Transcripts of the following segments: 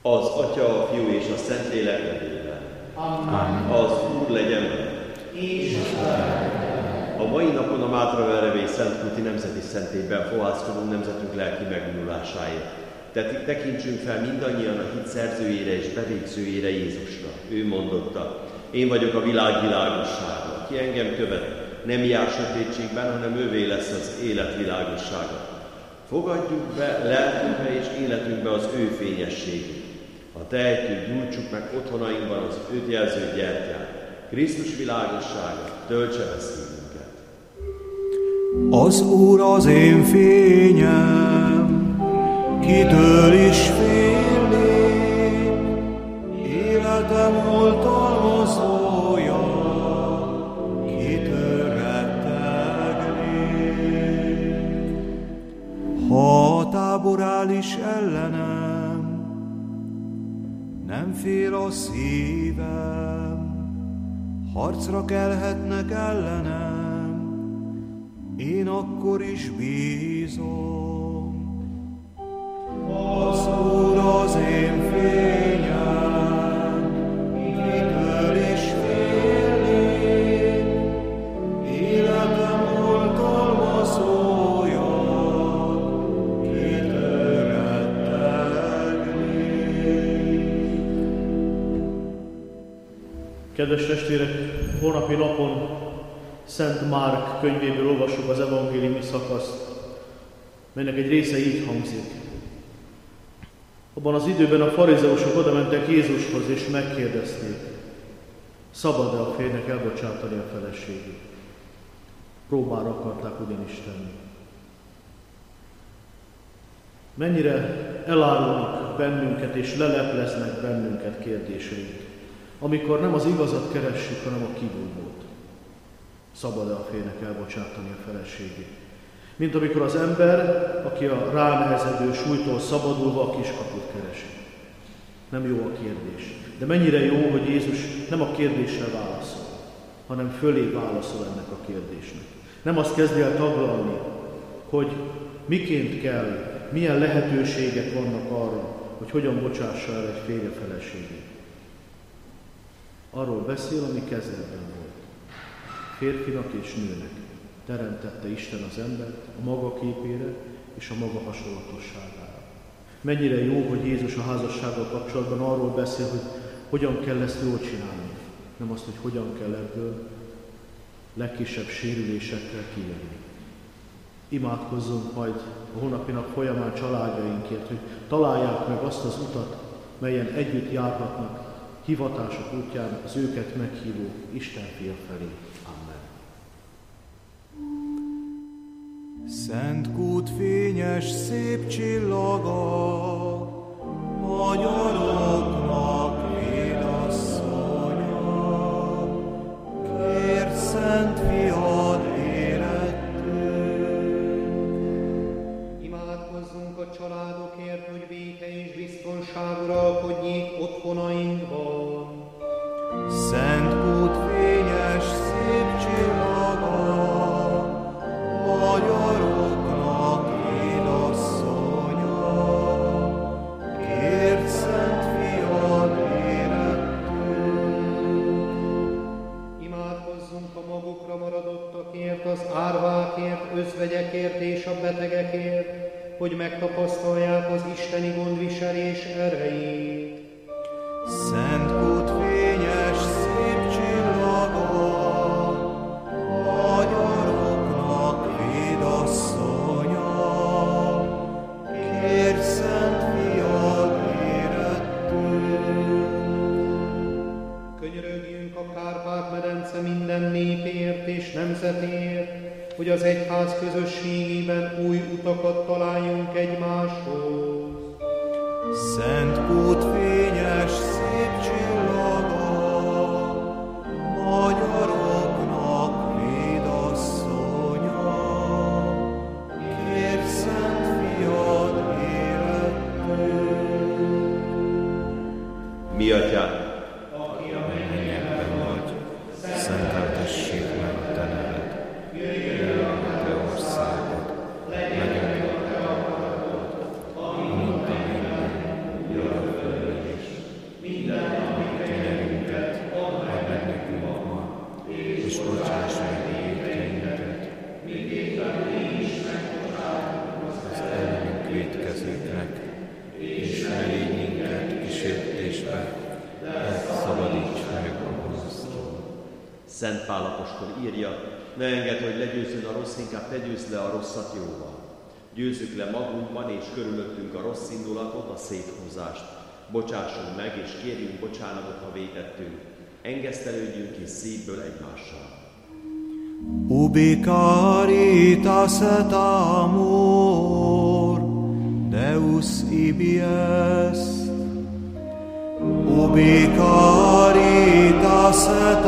Az Atya, a Fiú és a Szentlélek nevében. Amen. Az Úr legyen veled. A mai napon a Mátraverrevény Szentkúti Nemzeti Szentélyben fohászkodunk nemzetünk lelki megújulásáért. Tekintsünk fel mindannyian a hit szerzőjére és bevégzőjére, Jézusra. Ő mondotta: én vagyok a világ világossága. Aki engem követ, nem jár sötétségben, hanem ővé lesz az élet világossága. Fogadjuk be lelkünkbe és életünkbe az ő fényességét. Ha tehetjük, gyújtsuk meg otthonainkban az őt jelző gyertyát. Krisztus világossága töltse be szívünket. Az Úr az én fényem, kitől is félnék, életem oltalmazója, kitől rettegnék. Ha a tábor áll is ellenem, nem fél a szívem, harcra kelhetnek ellenem, én akkor is bízom. Az Úr az én fényem, kitől is félnék, életem oltalmazója, kitől rettegnék. Kedves testvérek, holnapi napon Szent Márk könyvéből olvassuk az evangéliumi szakaszt, melynek egy része így hangzik. Abban az időben a farizeusok odamentek Jézushoz és megkérdezték, szabad-e a férjnek elbocsátani a feleségét. Próbára akarták ugyanis tenni. Mennyire elárulnak bennünket és lelepleznek bennünket kérdéseink, amikor nem az igazat keressük, hanem a kivúvót. Szabad-e a férjnek elbocsátani a feleségét? Mint amikor az ember, aki a ránehezedő súlytól szabadulva a kiskaput keresi. Nem jó a kérdés. De mennyire jó, hogy Jézus nem a kérdésre válaszol, hanem fölé válaszol ennek a kérdésnek. Nem azt kezdi el taglalni, hogy miként kell, milyen lehetőségek vannak arra, hogy hogyan bocsássa el egy férje feleségét. Arról beszél, ami kezdetben volt. Férfinak és nőnek teremtette Isten az embert a maga képére és a maga hasonlatosságára. Mennyire jó, hogy Jézus a házassággal kapcsolatban arról beszél, hogy hogyan kell ezt jól csinálni. Nem azt, hogy hogyan kell ebből legkisebb sérülésekkel kijönni. Imádkozzunk majd a holnapi nap folyamán családjainkért, hogy találják meg azt az utat, melyen együtt járhatnak hivatások útján az őket meghívó Isten fia felé. Amen. Szent kút fényes szép csillaga, magyaroknak védasszonya, kérd Szent Fiad érettünk. Imádkozzunk a családokért, hogy béke és biztonság uralkodjék otthonainkban. Szent kút fényes szép csillaga, magyaroknak édasszonya, kérd Szent Fiad érettünk. Imádkozzunk a magukra maradottakért, az árvákért, özvegyekért és a betegekért, hogy megtapasztalják az isteni gondviselés erejét. Szent kút fényes szép csillaga, magyaroknak védasszonya, kérd Szent Fiad érettünk. Könyörögjünk a Kárpát-medence minden népért és nemzetért, hogy az egyház közösségében új utakat találjunk egymáshoz. Szent kút fényes szép csillaga, magyaroknak védasszonya, kérd Szent Fiad érettünk. Mi atyánk, Aki a Mennyekben vagy, szenteltessék meg a te neved, jöjjön a te országod, legyen meg a te akaratod, mint a minden, jöjjön földön vétkezőknek, és ne légy minket kísértésbe, de szabadíts meg a gonosztól. Szent Pál apostol írja, ne engedd, hogy legyőzzön a rossz, inkább te győzd le a rosszat jóval. Győzzük le magunkban és körülöttünk a rossz indulatot, a széthúzást. Bocsássunk meg és kérjünk bocsánatot, ha vétettünk. Engesztelődjünk és szívből egymással. Ubi caritas et amor, Deus ibi est. Ubi caritas et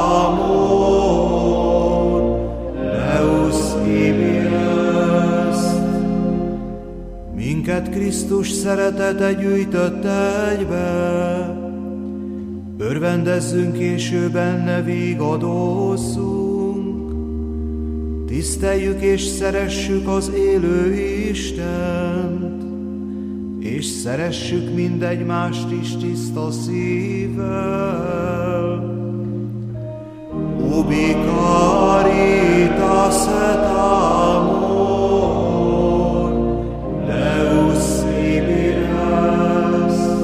amor, Deus ibi est. Minket Krisztus szeretete gyűjtötte egybe, örvendezzünk és benne vigadozzunk. Tiszteljük és szeressük az élő Istent, és szeressük mindegymást is tiszta szívvel. Ubi caritas et amor, Deus ibi est.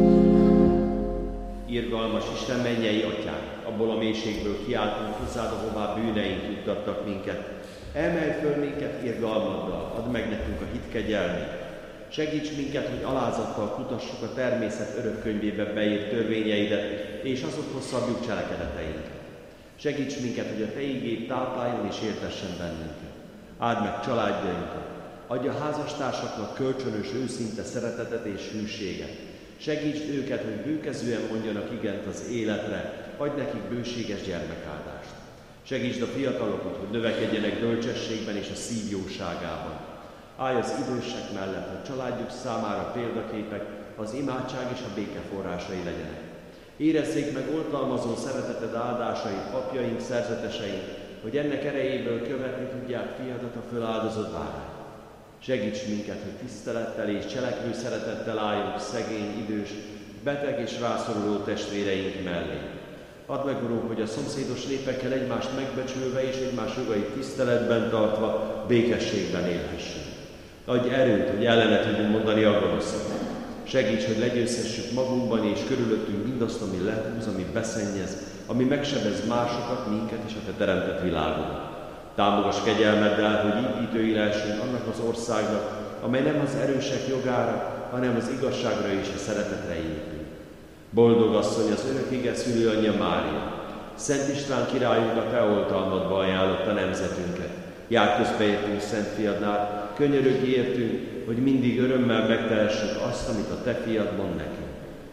Irgalmas Isten, mennyei Atyánk, abból a mélységből kiáltunk hozzád, ahová bűneink juttattak minket. Emelj föl minket irgalmaddal, add meg nekünk a hit kegyelmét. Segíts minket, hogy alázattal kutassuk a természet örökkönyvébe beírt törvényeidet, és azokhoz szabjuk cselekedeteinket. Segíts minket, hogy a Te igéd tápláljon és éltessen bennünket. Áld meg családjainkat, adj a házastársaknak kölcsönös, őszinte szeretetet és hűséget. Segítsd őket, hogy bőkezően mondjanak igent az életre, adj nekik bőséges gyermekáldást. Segítsd a fiatalokat, hogy növekedjenek bölcsességben és a szív jóságában. Állj az idősek mellett, hogy családjuk számára példaképek, az imádság és a béke forrásai legyenek. Érezzék meg oltalmazó szereteted áldásait, apjaink, szerzeteseink, hogy ennek erejéből követni tudják fiadat a föláldozott bárány. Segíts minket, hogy tisztelettel és cselekvő szeretettel álljunk szegény, idős, beteg és rászoruló testvéreink mellé. Add meg, Urunk, hogy a szomszédos népekkel egymást megbecsülve és egymás jogait tiszteletben tartva békességben élhessünk. Adj erőt, hogy ellene tudjunk mondani a gonoszat. Segíts, hogy legyőzhessük magunkban és körülöttünk mindazt, ami lehúz, ami beszennyez, ami megsebez másokat, minket és a Te teremtett világodat. Támogass kegyelmeddel, hogy építői lehessünk annak az országnak, amely nem az erősek jogára, hanem az igazságra és a szeretetre épül. Boldog asszony, az örökkége szülőanyja Mária, Szent István királyunk a Te oltalmadba ajánlotta nemzetünket. Jár közbeértünk Szent Fiadnál, könyörögj értünk, hogy mindig örömmel megtehessük azt, amit a Te fiad mond nekünk.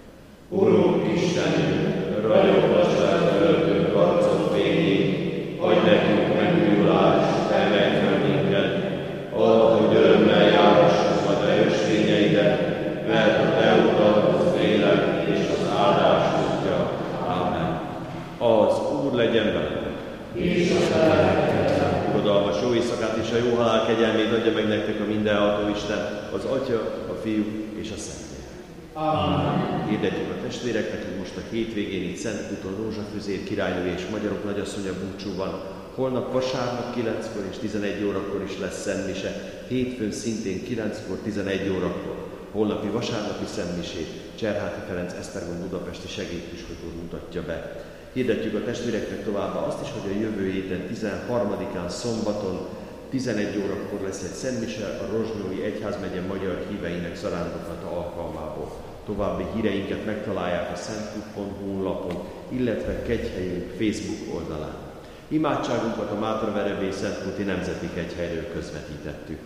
Urunk Istenünk, ragyogtass előttünk arcod fényét, adj nekünk megújulást, emelj fel minket, add, hogy örömmel járhassuk a Te ösvényeidet, mert a Te utad az élet és az áldás útja. Amen. Az Úr legyen veletek. És a Te Uradalmas jó éjszakát és a jó halál kegyelmét adja meg nektek a mindenható Isten, az Atya, a Fiú és a Szentlélek. Amen. Hirdetjük a testvéreknek, hogy most a hétvégén itt Szentkúton Rózsafűzér királynő és magyarok nagyasszonya búcsú van. Holnap vasárnap 9-kor és 11 órakor is lesz szentmise, hétfőn szintén 9-kor, 11 órakor. Holnapi vasárnapi szentmisét Cserháti Ferenc Esztergom budapesti segédpüspök úr mutatja be. Hirdetjük a testvéreknek továbbá azt is, hogy a jövő héten 13-án szombaton 11 órakor lesz egy szentmise a Rozsnyói Egyházmegye magyar híveinek zarándoklata alkalmából. További híreinket megtalálják a szentkút.hu honlapon, illetve Kegyhelyünk Facebook oldalán. Imádságunkat a Mátraverebély Szentkúti Nemzeti Kegyhelyről közvetítettük.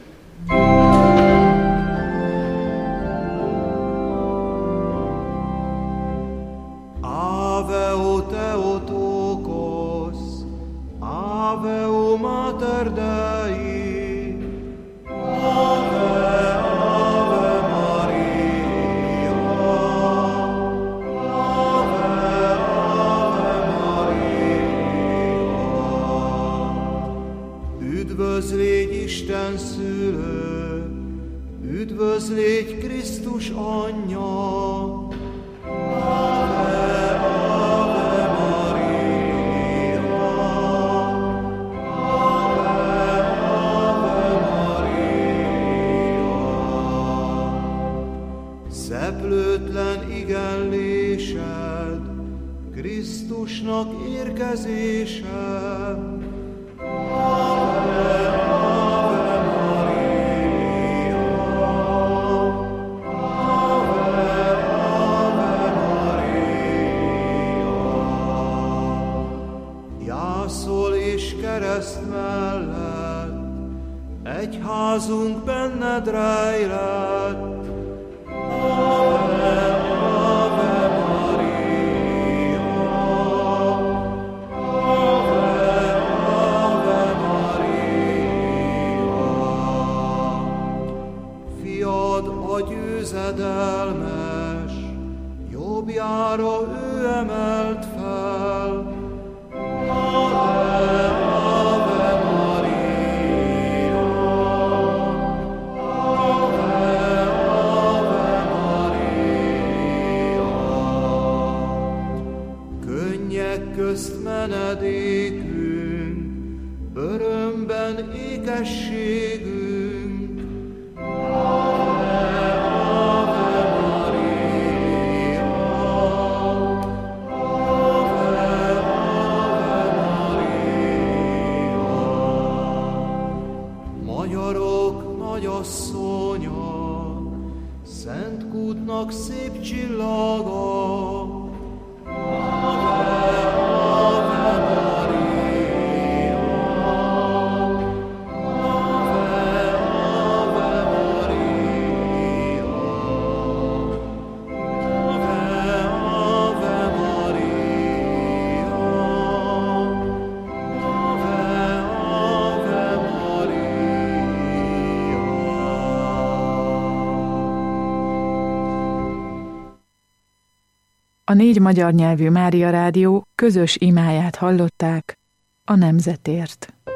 Ave o Theotokos, Ave o Mater Dei, Ave, Ave Maria, Ave, Ave Maria. Üdvözlégy Isten szülő, üdvözlégy Krisztus anyja, Szeplőtlen igellésed, Krisztusnak érkezése. Ave, Ave Maria, Ave, Ave Maria. Jászol és kereszt mellett, egyházunk benned rejlett. Ave, Ave Maria, Ave, Ave Maria. Fiad a győzedelmes, jobbjára ő emelt fel. Ave, Ave Maria, Ave, Ave Maria. Könnyek közt menedékünk, örömben ékességünk. Ave, Ave Maria, Ave, Ave Maria. Magyarok nagyasszonya, Szent Kútnak szép csillaga. Ave, Ave Maria, Ave, Ave Maria. Ave, Ave Maria, Ave, Ave Maria. A 4 magyar nyelvű Mária Rádió közös imáját hallották a nemzetért.